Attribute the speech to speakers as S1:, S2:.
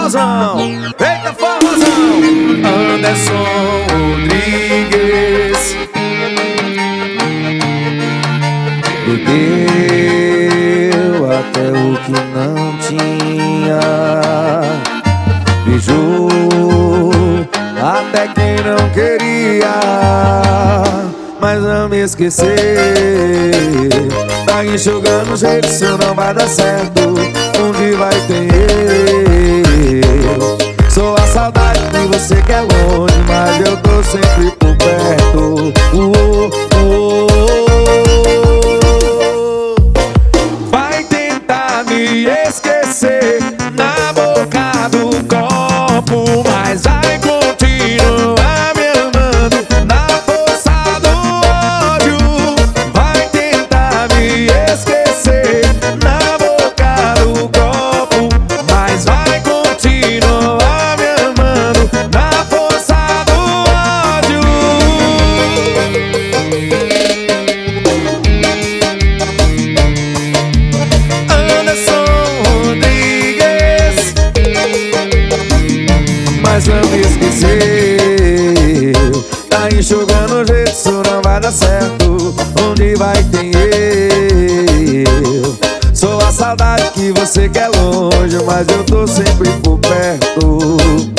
S1: forrozão, eita forrozão. Anderson Rodrigues bebeu até o que não tinha, beijou até quem não queria, mas não me esquecer. Tá enxugando o jeito, isso não vai dar certo. Onde vai ter eu? Sou a saudade que você quer longe, mas eu tô sempre por perto. Vai tentar me esquecer na boca do copo, mas vai continuar me amando na força do ódio. Vai tentar me esquecer na boca do copo, mas vai continuar me amando na força do ódio. Anderson Rodrigues, mas não me esqueceu. Tá enxugando o jeito, isso não vai dar certo. Onde vai ter eu? Sou a saudade que você quer longe, mas eu tô sempre por perto.